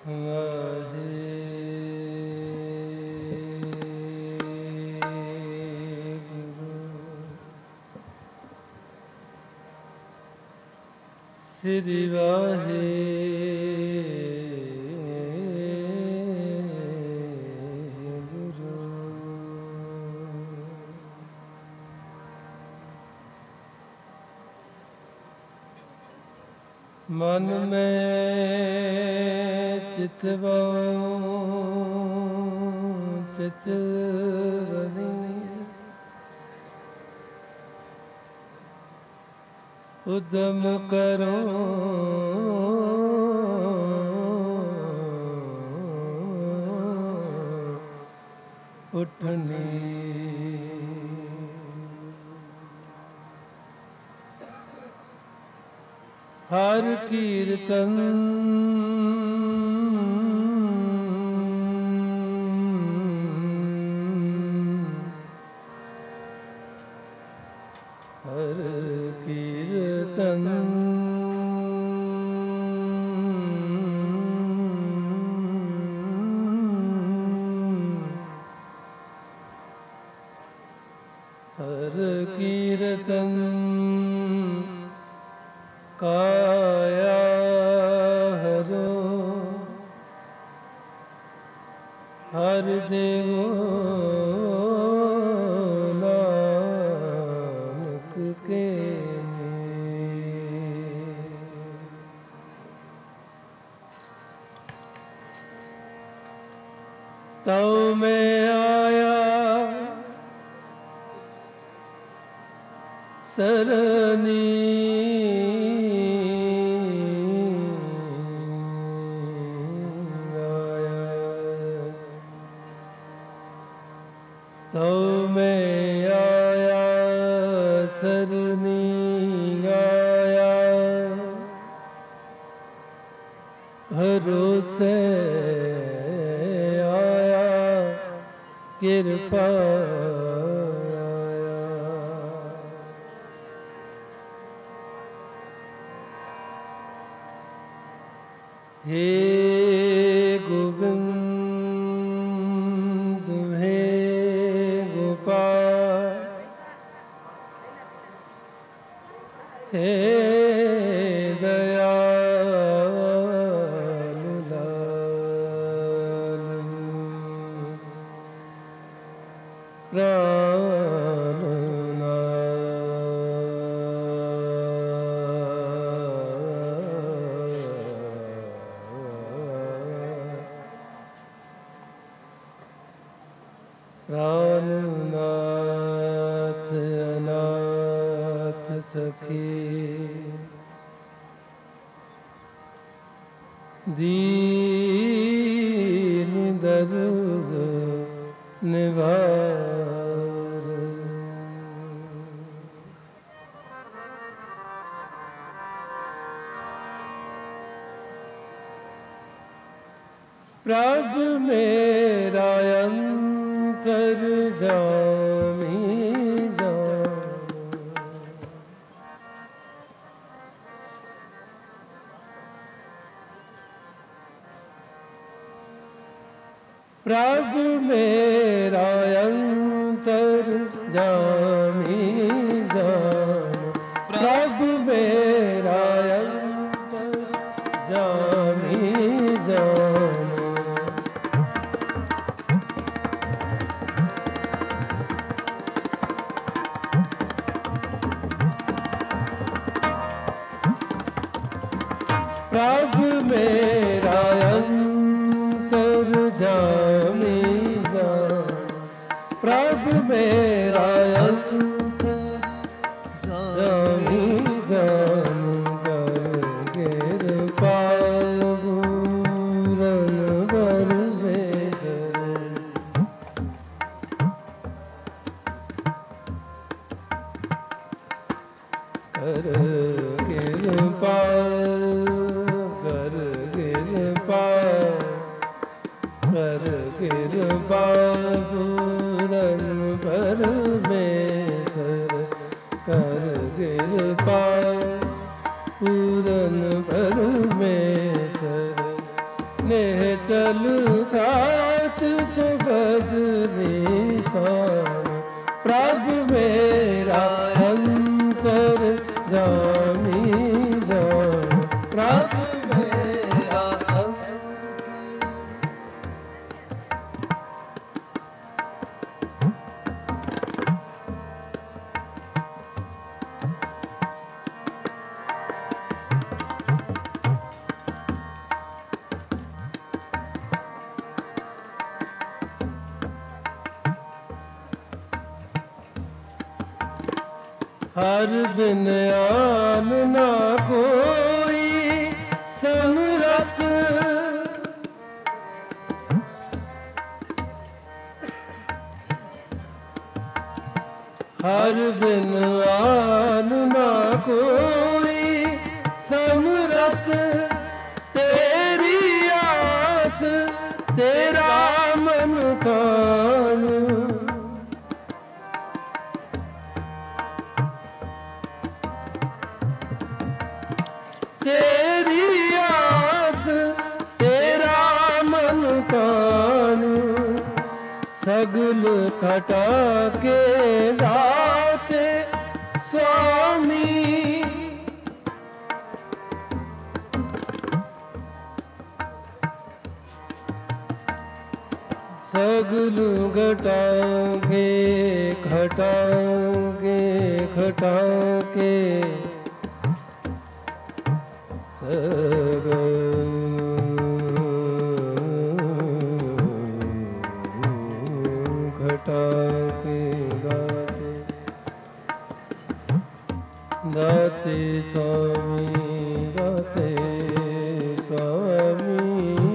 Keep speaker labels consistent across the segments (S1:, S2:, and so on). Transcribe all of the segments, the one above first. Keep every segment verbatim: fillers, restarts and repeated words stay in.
S1: ਸ੍ਰੀ ਵਾਹਿਗੁਰੂ। ਮਨ ਮੈਂ ਚਿਤਵਾਂ ਚਿਤਵਨੀ ਉਦਮ ਕਰੋ ਉਠਨੀ। ਹਰ ਕੀਰਤਨ ਹਰ ਕੀਰਤਨ ਹਰ ਕੀਰਤਨ ਕਾਇਆ ਹਰੋ ਹਰ ਦੇਵੋ ਨਾਨਕ ਕੇ ਤਉ ਮੈਂ ਆਇਆ ਸਰਨੀ ਤਉ ਮੈਂ ਆਇਆ ਸਰਨੀ ਆਇਆ ਭਰੋਸੇ ਆਇਆ ਕਿਰਪਾ ਆਇਆ। ਹੇ ਗੋਬਿੰਦ ਹੇ ਹੇ ਦਇਆਲੁ ਲਾਲ ਪ੍ਰਾਨਨਾਥ ਅਨਾਥ ਸਖੀ ਦੀਨ ਦਰਦ ਨਿਵਾਰ। ਪ੍ਰਭ ਮੇਰਾ ਅੰਤਰ ਜਾਮੀ ਜਾਨ ਪ੍ਰਭ ਮੇਰਾ ਅੰਤਰ ਜਾਮੀ ਜਾਨ ਪ੍ਰਭ ਮੇਰਾ ਅੰਤਰ ਜਾਮੀ ਜਾਨ। ਪ੍ਰਭ ਮੇਰਾ ਅੰਤਰ ਜਾਮੀ ਜਾਨ ਪ੍ਰਭ ਮੇਰਾ ਅੰਤਰ ਜਾਮੀ ਜਾਨ। ਕਰ ਕਿਰਪਾ ਪੂਰਨ ਬਰ ਵੇਸਰ ਕਰ ਕਿਰਪਾ ਕਰ ਕਿਰਪਾ ਕਰ ਕਿਰਪਾ ਪੂਰਨ ਬਰ प्रभु मेरा हर बिन आन ना कोई समरथ हर बिन आन ना कोई समरथ तेरी आस तेरा मन कान तेरी आस तेरा मन कान सगल कटा के दाते स्वामी सगल घटाओगे घटाओगे घटाओगे घटा के गाते दाते स्वामी दाते स्वामी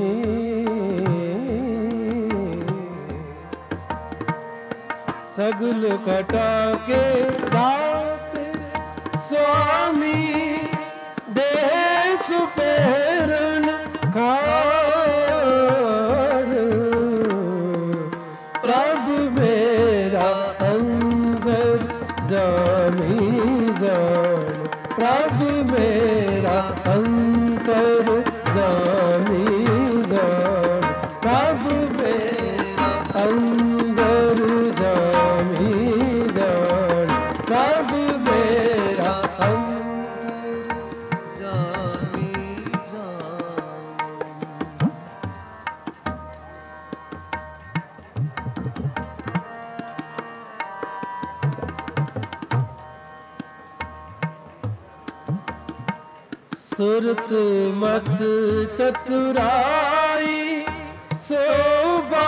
S1: सगल घटा के दाते स्वामी देह सुपेरन खार प्रभु मेरा अंदर जामी जान प्रभु मेरा अंतर जामी जान प्रभु मेरा अंदर जामी जान प्रभु मेरा सुरत मत चतुराई शोभा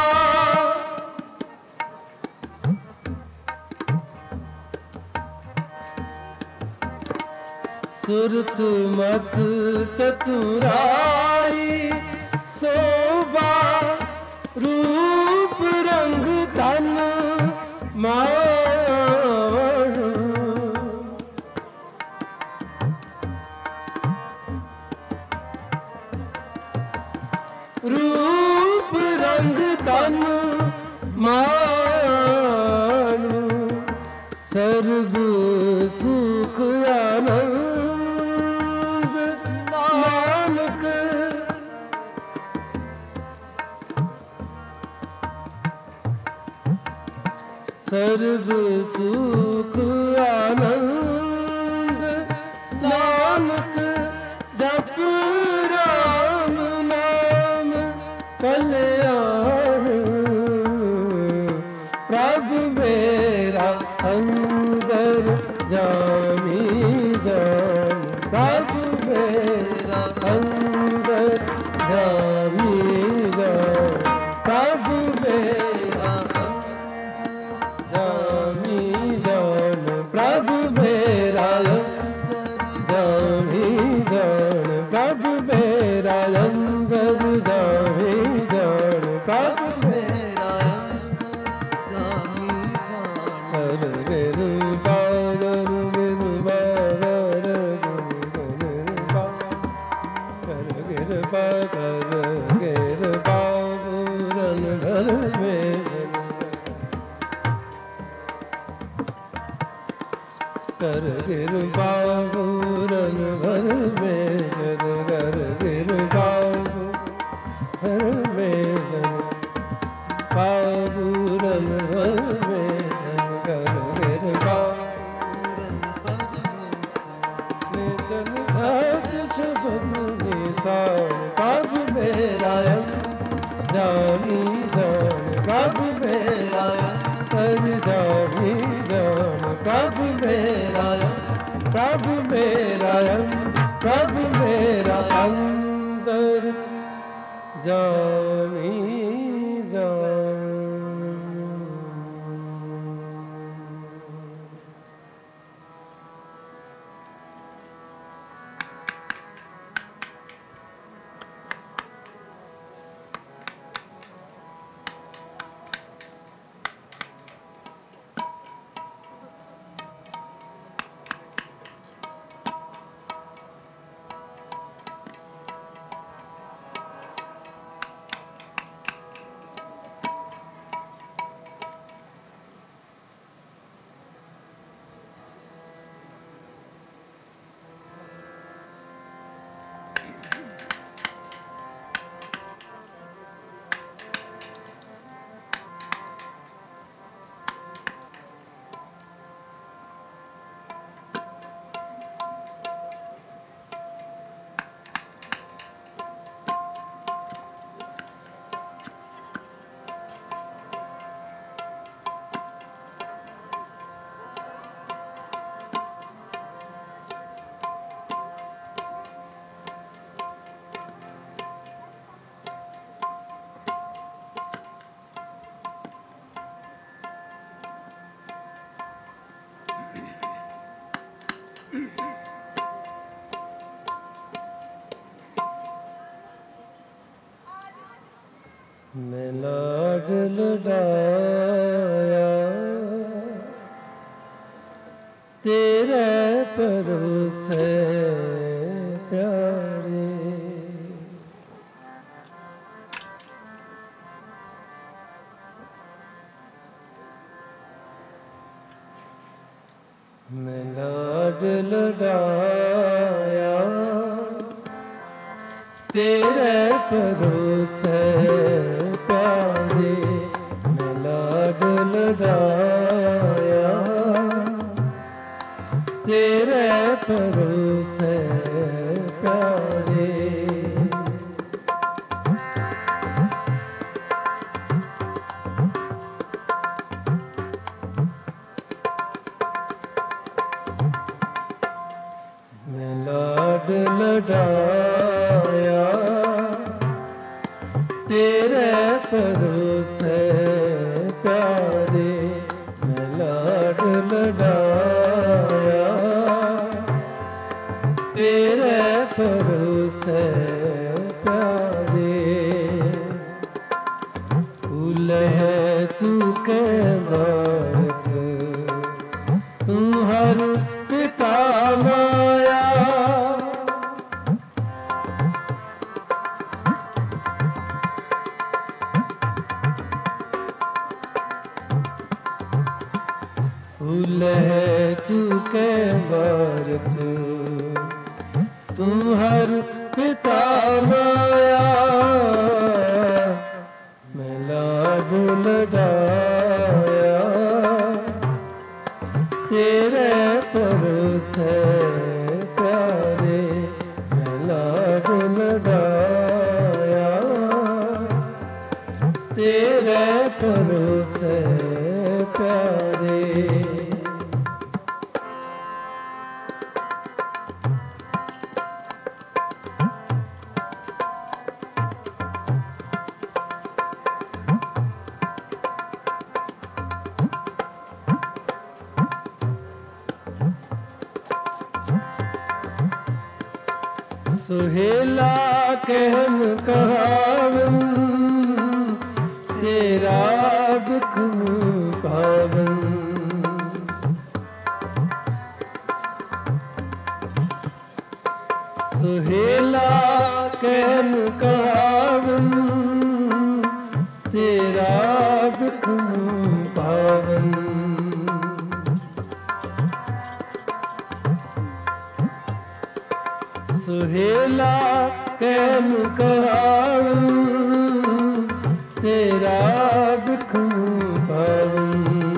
S1: सुरत मत चतुराई शोभा रूप रंग तन मान रूप रंग तन मान सर्व सुख आनंद नानक सर्व सुख आनंद नानक जप राम नाम कल्याण प्रभु मेरा अंदर जामी जान प्रभु मेरा अंदर जामी जान प्रभु मेरा जामी जान प्रभु मेरा जामी जान प्रभु मेरा अंदर जामी जान प्रभु मेरा जामी जान हर गिर बागर गिर बागर गिर बागर गिर बाबूरन घर में कर गिर बाबूरन घर में जद कर गिर बाबू घर में जद बाबूरन घर में जद कर गिर बाबूरन घर में जद साथ सुध इंसान कब मेरा जानी जान कब मेरा अरे जानी जान कब मेरा कब मेरा कब मेरा अंदर जानी जान। मैं लाड लुटाया तेरे भरोसे प्यारे, मैं लाड लुटाया तेरे भरोसे प्यारे, मैं लाड लुटाया तेरे भरोसे प्यारे। मैं लाड लुटाया तेरे भरोसे प्यारे, मैं लाड लुटाया तेरे भरोसे प्यारे। फूल है चूके बारक तू हर पिता माया, फूल है चूके बारक तू हर पिता माया, मैं लाड लुटाया तेरे भरोसे प्यारे, मैं लाड लुटाया तेरे भरोसे प्यारे। सुहेला कहन कहावन तेरा दुख पावन, सुहेला कहन कहावन तेरा दुख पावन, सुहेला कहन कहावन तेरा दुख पावन,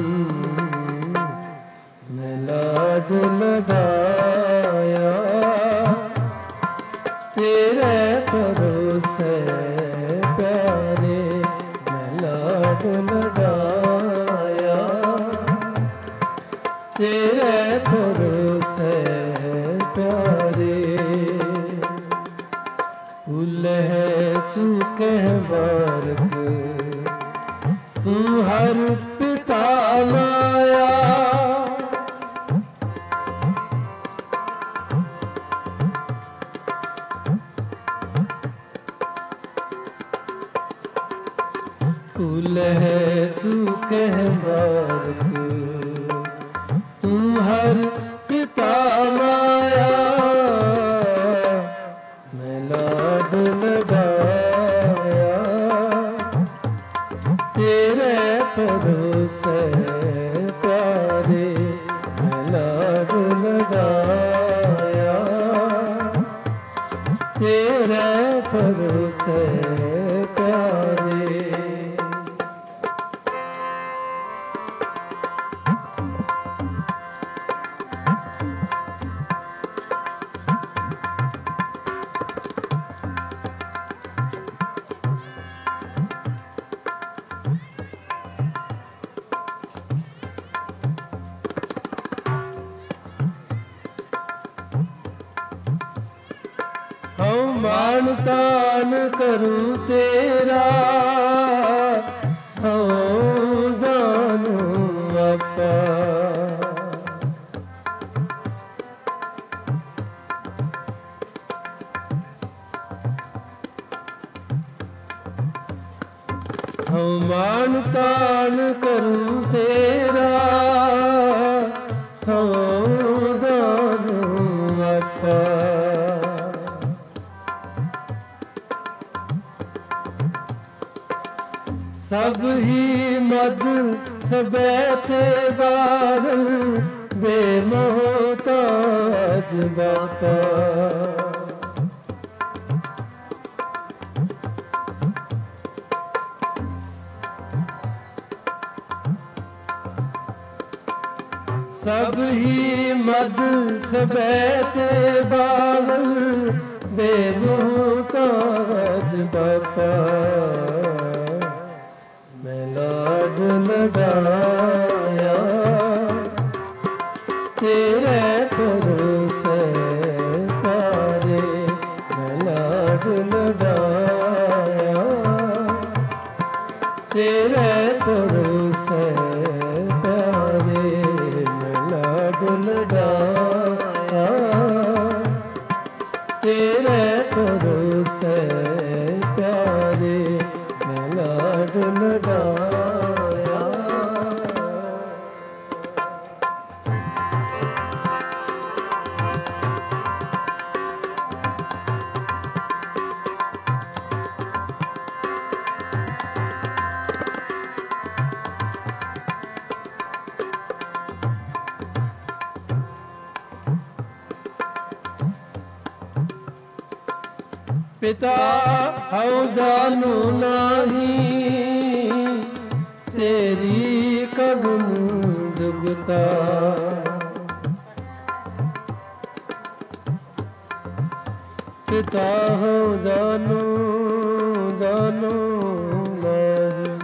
S1: मैं लाड लुटाया तेरे तेरे भरोसे प्यारे मैं लाड लगाया, तेरे भरोसे प्यारे उलह चुके बारक तू हर पिता माया, उलह चुके बारक तू हर पिता माया, मैं लाड लगाया, तेरे भरोसे प्यारे मैं लाड लगाया, तेरे भरोसे प्यारे। हम मान तान करूं तेरा, हम जानू आपा, हम मान तान करूं तेरा, हम जानू आपा, सब ही मद सबैते बारन बेमोहताज बापा, सब ही मद सबैते बारन बेमोहताज बापा, मैं लाड लगाया, तेरे भरोसे प्यारे मैं लाड लगाया, तेरे भरोसे प्यारे मैं लाड लगाया, तेरे भरोसे प्यारे मैं लाड लगाया। पिता हूँ जानू नहीं तेरी कबूल जुगता, पिता हूँ जानू जानू नहीं,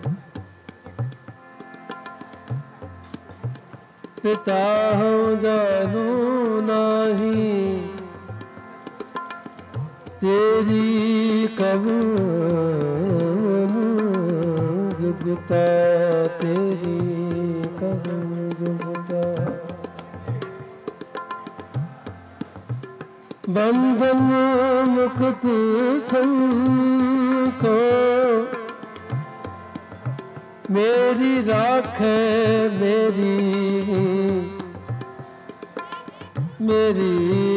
S1: पिता हूँ जानू नहीं तेरी कबूल जुगता, तेरी कबूल जुगता, बंधन मुक्त संतो मेरी राख मेरी मेरी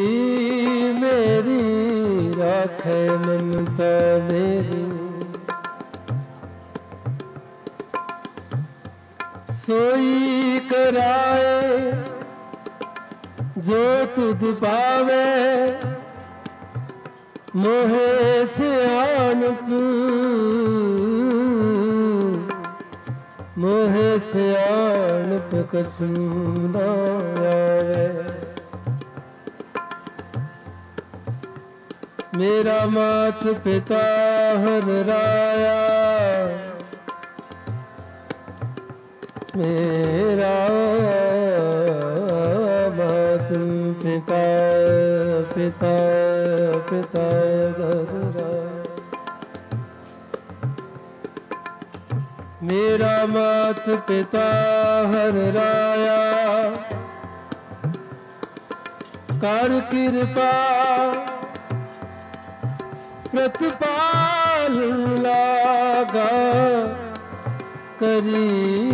S1: मेरी राख ममता मेरी, सोई कराए जो तुध पावे, मोहे सियानप मोहे सियानप कसू न आवे, मेरा मात पिता हर राया, मेरा मात पिता पिता पिता हर राया, मेरा मात पिता हर राया, कर कृपा प्रतिपाल लागा, करी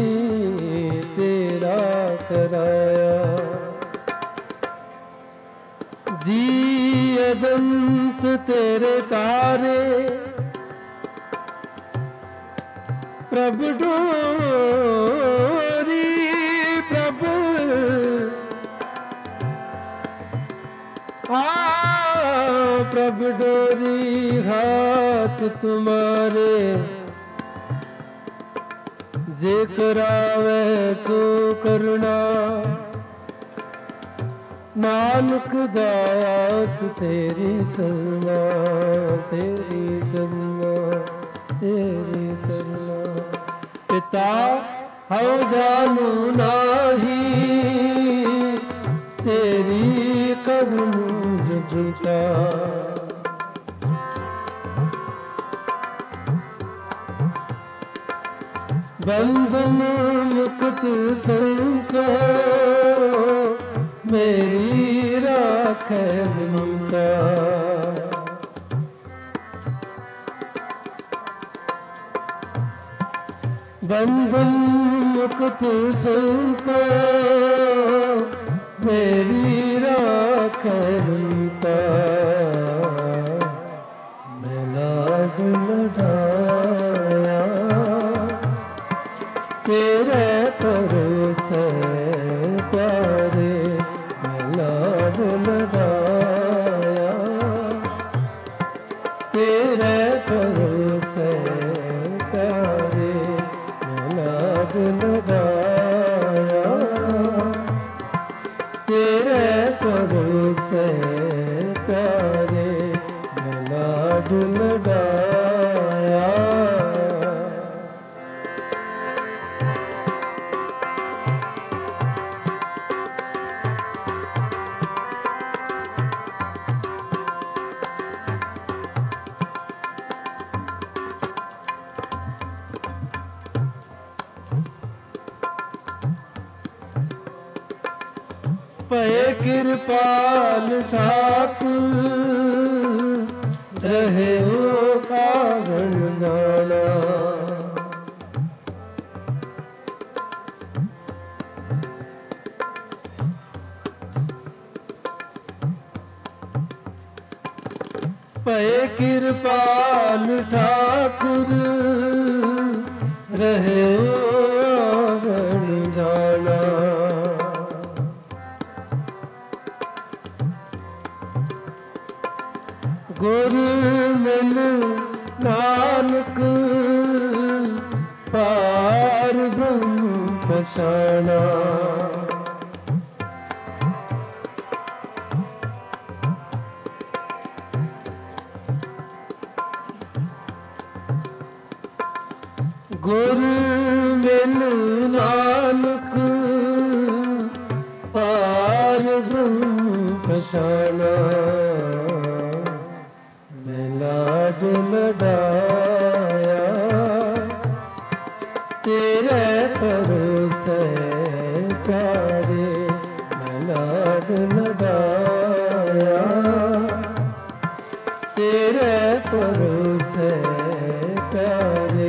S1: तेरा कराया। जी अजंत तेरे तारे, प्रभु डोरी प्रभु आ प्रभु डोरी हाथ तुम्हारे, जे करावे सो करना, नानक दास तेरी सजना, तेरी सजना, तेरी सजना। पिता हऊँ जानू नाही, तेरी करूँ जुटा, बंधन मुक्त संत मेरी राखे ममता। बंधन मुक्त संत मेरी राखे ममता। मैं लाड लडाया तेरे भरोसे प्यारे, मैं लाड लडाया तेरे भरोसे प्यारे, मैं लाड लडाया तेरे भरोसे प्यारे, मैं लाड लडाया। पए कृपाल ठाकुर रहे हो कारण जाना। पए कृपाल ठाकुर रहे हो कारण जाना। गुरु मिल नानक पार ब्रह्म पछाना। गुरु मिल नानक पार ब्रह्म पछाना। लाड लडाया तेरे भरोसे प्यारे, मैं लाड लडाया तेरे भरोसे प्यारे।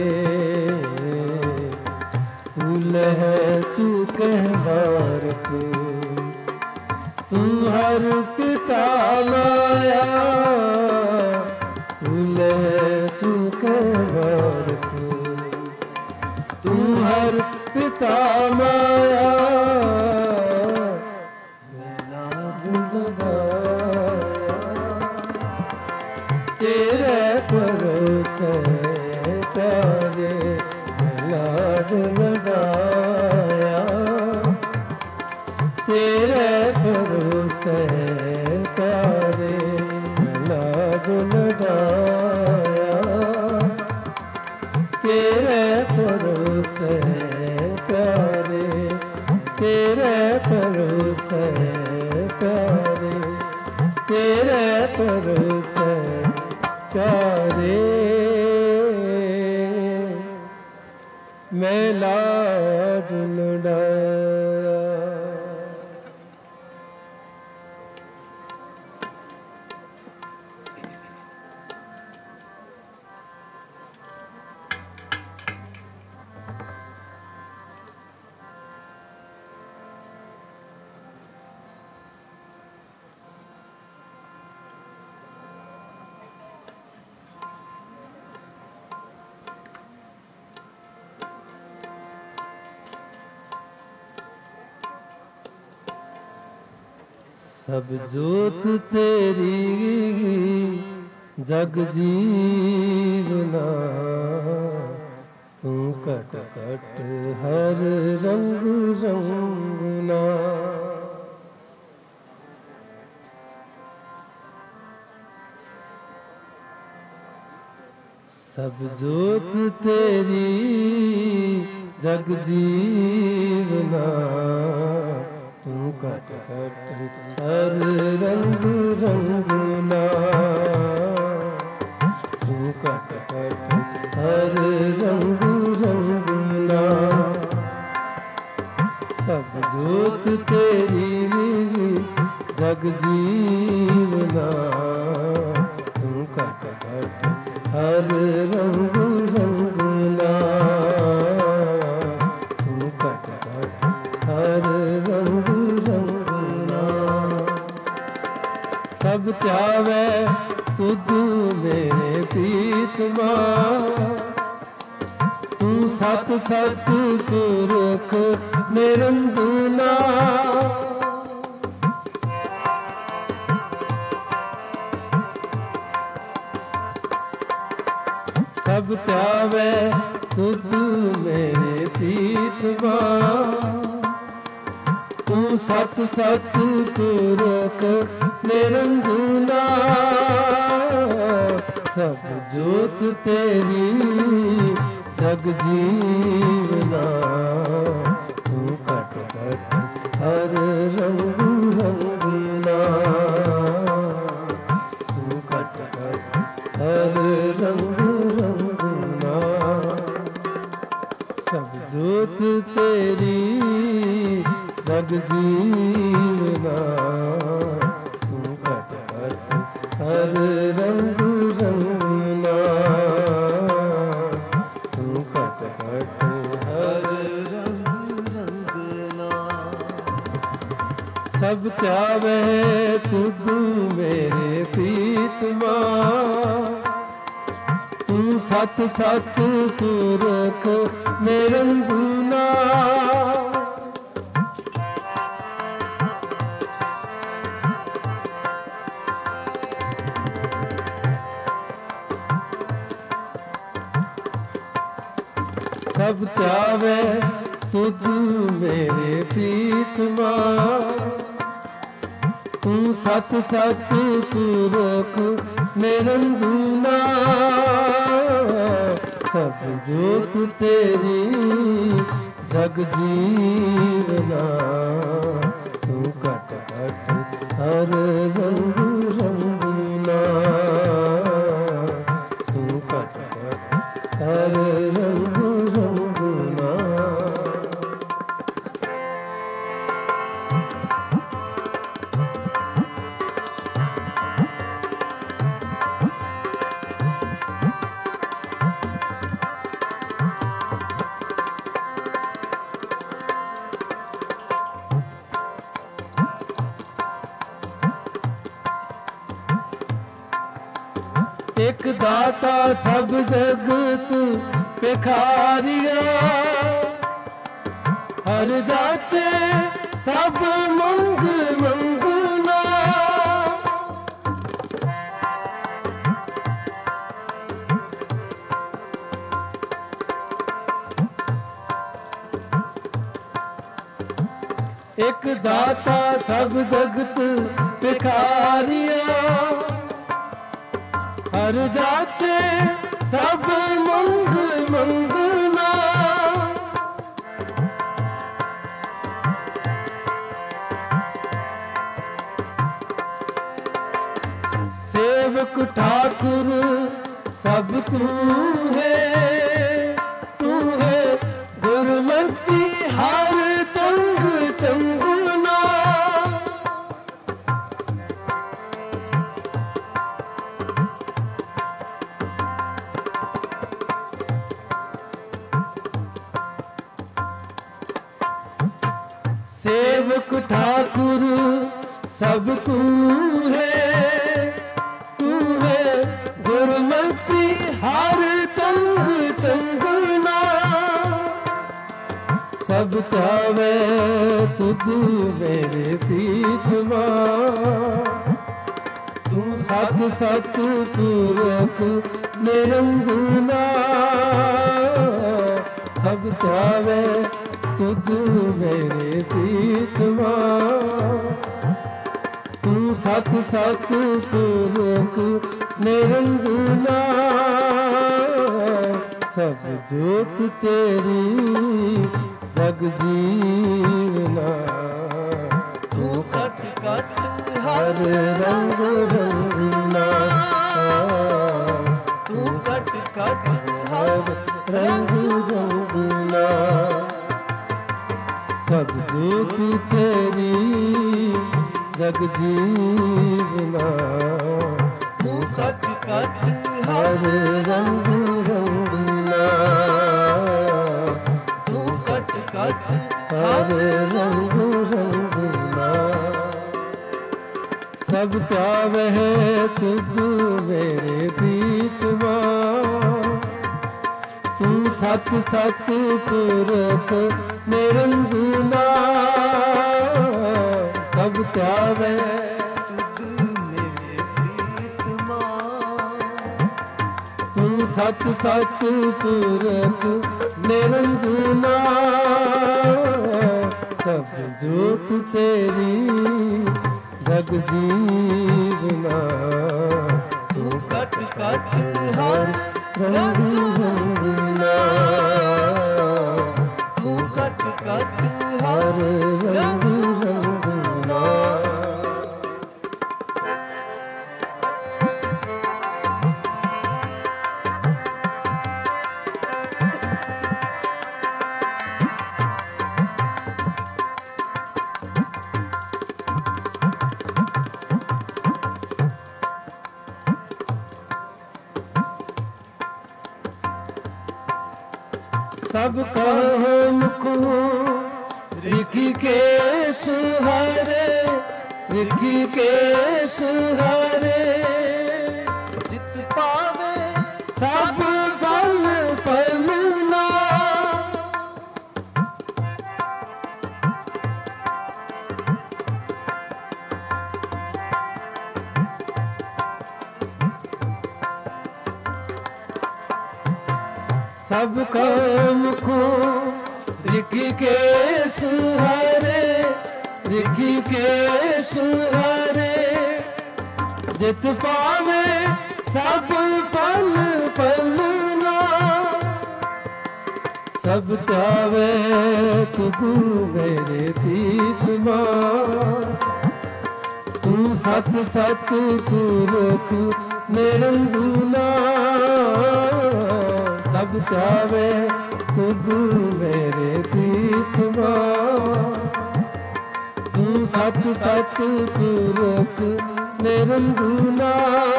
S1: फूल है चूके बारक तू हर पिता माया। फूल चूके बारक तू हर पिता माया। मैं लाड लडाया तेरे भरोसे प्यारे, मैं लाड लडाया तेरे भरोसे प्यारे, मैं लाड ਆਇਆ, ਤੇਰੇ ਭਰੋਸੇ ਪਿਆਰੇ, ਤੇਰੇ ਭਰੋਸੇ ਪਿਆਰੇ, ਤੇਰੇ ਭਰੋਸੇ ਪਿਆਰੇ, ਮੈਂ ਲਾਡ ਲੁੜਾਇਆ। ਸਭ ਜੋਤ ਤੇਰੀ ਜਗ ਜੀਵਨਾ, ਤੂੰ ਘਟ ਘਟ ਹਰ ਰੰਗ ਰੰਗਨਾ। ਸਭ ਜੋਤ ਤੇਰੀ ਜਗ ਜੀਵਨਾ, ਤੂੰ ਘਟ ਘਟ ਹਰ ਰੰਗ ਰੰਗਨਾ, ਤੂੰ ਘਟ ਘਟ ਹਰ ਰੰਗ ਰੰਗਨਾ। ਸਭ ਜੋਤ ਤੇਰੀ ਜਗ ਜੀਵਨਾ, ਤੂੰ ਘਟ ਘਟ ਹਰ ਰੰਗ ਰੰਗਨਾ, ਤੂੰ ਘਟ ਘਟ ਹਰ ਰੰਗ ਰੰਗਨਾ। ਸਭ ਧਿਆਵੇ ਤੁਧ ਮੇਰੇ ਪ੍ਰੀਤਮਾ, ਤੂੰ ਸਤ ਸਤ ਪੁਰਖ ਨਿਰੰਜਨਾ। ਸਭ ਧਿਆਵੇ ਤੁਧ ਮੇਰੇ ਪ੍ਰੀਤਮਾ, ਤੂੰ ਸਤ ਸਤ ਪੁਰਖ ਨਿਰੰਜਨਾ। ਸਭ ਜੋਤ ਤੇਰੀ ਜਗ ਜੀਵਨਾ, ਤੂੰ ਘਟ ਘਟ ਹਰ ਰੰਗ ਰੰਗਨਾ, ਤੂੰ ਘਟ ਘਟ ਹਰ ਰੰਗ ਰੰਗਨਾ। ਸਭ ਜੋਤ ਤੇਰੀ ਜਗ ਜੀਵਨਾ, ਤੂੰ ਘਟ ਘਟ ਹਰ ਰੰਗ ਰੰਗਨਾ, ਤੂੰ ਘਟ ਘਟ ਹਰ ਰੰਗ ਰੰਗਨਾ। ਸਭ ਧਿਆਵੇ ਤੁਧ ਮੇਰੇ ਪ੍ਰੀਤਮਾ, ਤੂੰ ਸਤ ਸਤ ਪੁਰਖ ਨਿਰੰਜਨਾ। ਸਭ ਧਿਆਵੇ ਤੁਧ ਮੇਰੇ ਪ੍ਰੀਤਮਾ, ਤੂੰ ਸਤ ਸਤ ਪੁਰਖ ਨਿਰੰਜਨਾ। ਸਭ ਜੋਤ ਤੇਰੀ ਜਗ ਜੀਵਨਾ, ਤੂੰ ਘਟ ਘਟ ਹਰ ਰੰਗ ਰੰਗਨਾ, ਤੂੰ ਘਟ ਘਟ ਹਰ ਰੰਗ ਰੰਗਨਾ। ਇੱਕ ਦਾਤਾ ਸਭ ਜਗਤ ਭਿਖਾਰੀਆ, ਹਰ ਜਾਚੇ ਸਭ ਮੰਗ ਮੰਗਣਾ। ਇੱਕ ਦਾਤਾ ਸਭ ਜਗਤ ਭਿਖਾਰੀਆ, हर जाचे सब मंग मंगना। सेवक ठाकुर सब तू है, तू है गुरमति हर चंग चंगुना। सेवक ठाकुर सब तू है, तू है गुरमति हर चंग चंगुना। सब चावे तुझ मेरे प्रीतमा, तू सत सत पूरक निरंजना। सब चावे तुझ मेरे प्रीतमा, तू सत सत पूरक निरंजना। सब जोत तेरी जग जीवना।
S2: तू कट कट
S1: हर रंग रंगना,
S2: तू कट कट
S1: हर रंग रंगना। सब ज्योति तेरी जग जीवना।
S2: तू कट कट
S1: हर रंग रंगना,
S2: तू कट कट
S1: हर रंग रंगना। सब प्यावे तुझ मेरे प्रीतमा, तू सत सत पूरक निरंजना। सब त्यावे
S2: तुझ मेरे प्रीतमा,
S1: तू सत सत पूरक निरंजना। सब जोत तेरी जग जीवना।
S2: तू कट कट
S1: हर रंग रंगना,
S2: तू कट कट
S1: हर रंग रंगना। सब कहो मुखो ऋषिकेश हरे, ऋषिकेश हरे।
S2: जित पावे
S1: सब फल फलना, सब काम को ऋषिकेश हरे, ऋषिकेश हरे। जित पावे सब फल फलना, सब त्यावे तुझ मेरे प्रीतमा। तू सत सत पूरक निरंजना। सब त्यावे तुझ मेरे प्रीतमा। तू सत सत पूरक निरंजना।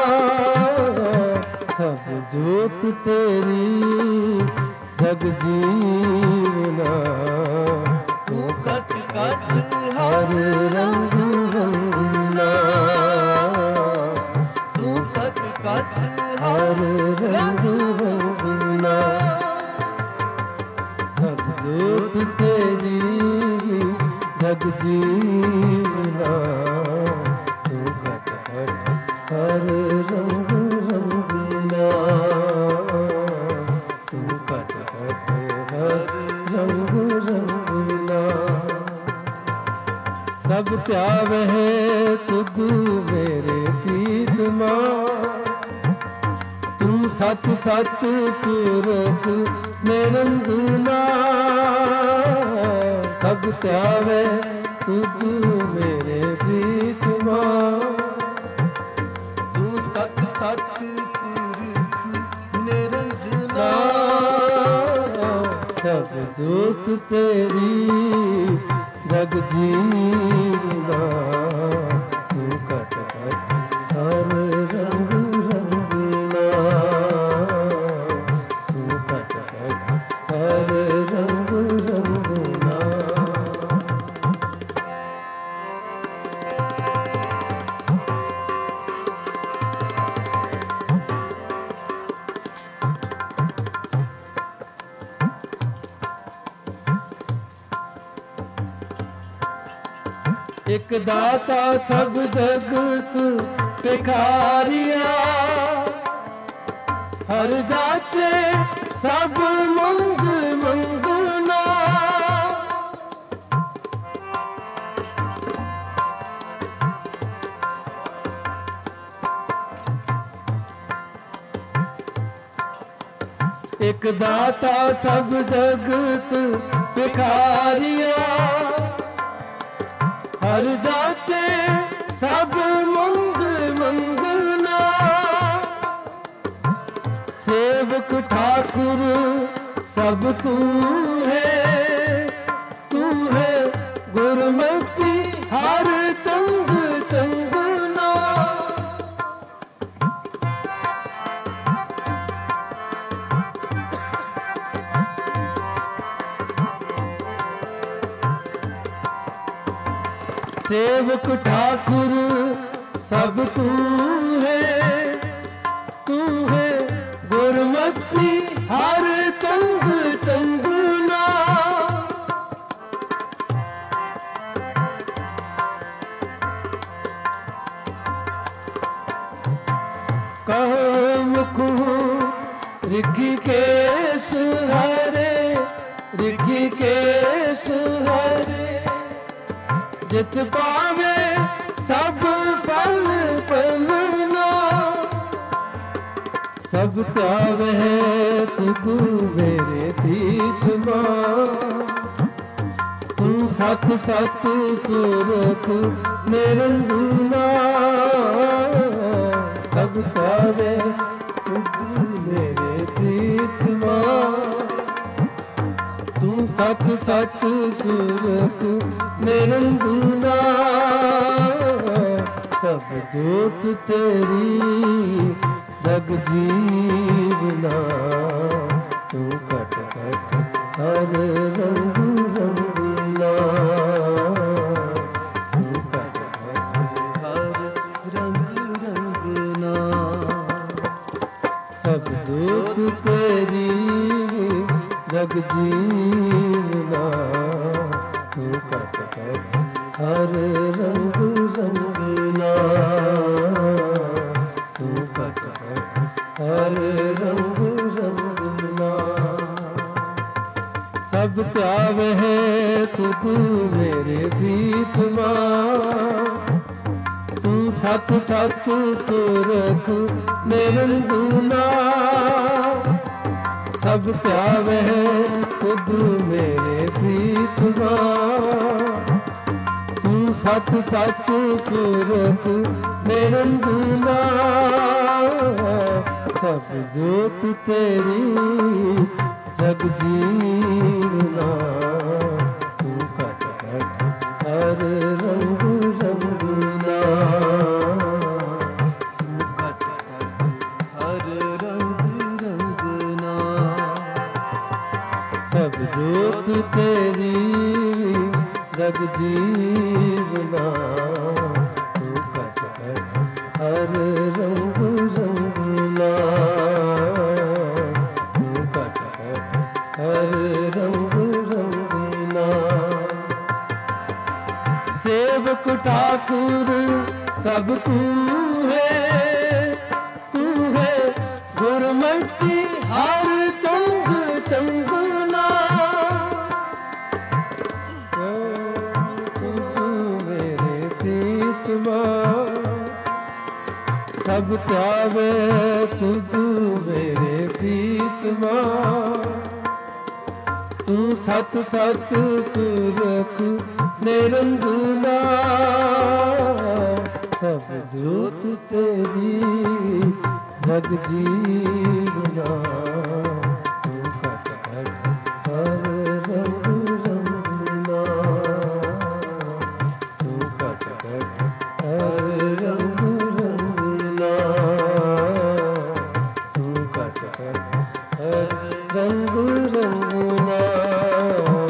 S1: सब जोत तेरी जग जीवना।
S2: तू कट कट
S1: हर रंग रंगना,
S2: तू कट कट
S1: हर रंग रंगना। सब जोत तेरी जग जीवना। तू कट कट हर रंग रंगना। तू कट कट हर रंग रंगना। सब त्यावे तुझ मेरे प्रीतमा। ਤੂੰ ਸਤ ਸਤ ਪੁਰਖ ਨਿਰੰਜਨਾ ਸਭ ਧਿਆਵੇ ਤੁਧ ਮੇਰੇ ਪ੍ਰੀਤਮਾ
S2: ਤੂੰ ਸਤ ਸਤ ਪੁਰਖ ਨਿਰੰਜਨਾ
S1: ਸਭ ਜੋਤ ਤੇਰੀ ਜਗ ਜੀਵਨਾ ਤੂੰ ਘਟ ਘਟ ਹਰ ਰੰਗ ਰੰਗਨਾ ਤੂੰ ਘਟ ਘਟ ਹਰ ਰੰਗ ਰੰਗਨਾ ਇੱਕ ਦਾਤਾ ਸਭ ਜਗਤ ਭਿਖਾਰੀਆ ਹਰ ਜਾਚੇ ਸਭ ਮੰਗ ਮੰਗਣਾ ਇੱਕ ਦਾਤਾ ਸਭ ਜਗਤ ਭਿਖਾਰੀਆ ਹਰ ਜਾਚੇ ਸਭ ਮੰਗ ਮੰਗਣਾ ਸੇਵਕ ਠਾਕੁਰ ਸਭ ਤੂੰ ਹੈ ਤੂੰ ਹੈ ਗੁਰਮਤਿ ਹਰ ਚੰਗ ਚੰਗਨਾ सेवक ठाकुर सब तू है तू है गुरमति हर चंग चंगना कहो मुखु ऋषिकेश हरे ऋषिकेश हरे जित पावे सब पल पलना सब त्यावे तू तू मेरे प्रीतमा तू सत सत पुरख निरंजना सब त्यावे तू तू मेरे प्रीतमा तू सत सत पुरख निरंजना सब जोत तेरी जग जीवना तू घट घट हर रंग रंगना तू घट घट
S2: हर रंग रंगना
S1: सब जोत तेरी जग जीवना तू घट घट हर रंग रंगना तू घट घट हर रंग रंगना सब त्यावे है तू तू मेरे प्रीतमा तू सत सत पुरख निरंजना सब त्यावे तुद मेरे प्रीतमा तू सत सत पुरख निरंजना सब जोत तेरी जग जीवना तू घट घट हर रंग रंगना
S2: तू घट घट हर रंग रंगना
S1: सब जोत तेरी जग जीवना तू घट घट हर रंग रंगना तू घट घट हर रंग रंगना सेवक ठाकुर सब तू है तू है गुरमति हर चंग चंगना तू मेरे प्रीतमा सब त्यावे तुझ ਮੇਰੇ ਪ੍ਰੀਤਮਾ ਤੂੰ ਸਤ ਸਤ ਪੁਰਖ ਨਿਰੰਜਨਾ ਸਭ ਜੋਤ ਤੇਰੀ ਜਗ ਜੀਵਨਾ ਤੂੰ ਘਟ ਘਟ ਹਰ ਰੰਗ ਰੰਗਨਾ ਤੂੰ ਘਟ ਘਟ ਹਰ ਰੰਗ ਰੰਗਨਾ ਤੂੰ ਘਟ ਘਟ ਹਰ ਰੰਗ ਰੰਗਨਾ